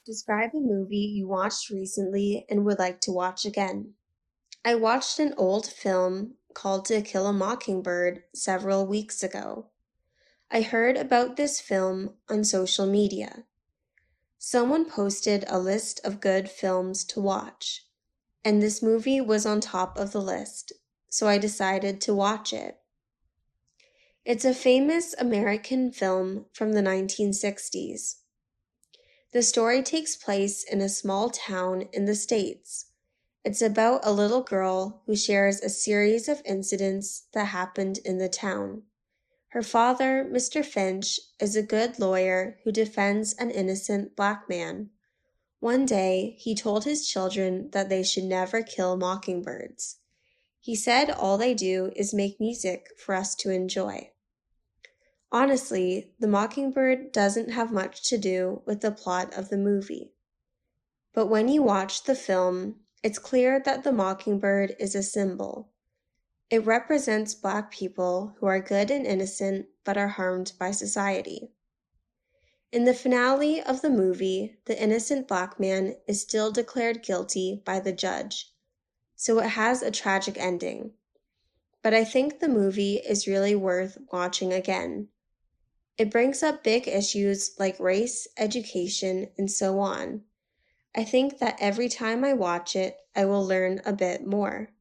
Describe a movie you watched recently and would like to watch again. I watched an old film called To Kill a Mockingbird several weeks ago. I heard about this film on social media. Someone posted a list of good films to watch, and this movie was on top of the list, so I decided to watch it. It's a famous American film from the 1960s. The story takes place in a small town in the States. It's about a little girl who shares a series of incidents that happened in the town. Her father, Mr. Finch, is a good lawyer who defends an innocent black man. One day, he told his children that they should never kill mockingbirds. He said all they do is make music for us to enjoy. Honestly, the mockingbird doesn't have much to do with the plot of the movie. But when you watch the film, it's clear that the mockingbird is a symbol. It represents Black people who are good and innocent but are harmed by society. In the finale of the movie, the innocent Black man is still declared guilty by the judge, so it has a tragic ending. But I think the movie is really worth watching again. It brings up big issues like race, education, and so on. I think that every time I watch it, I will learn a bit more.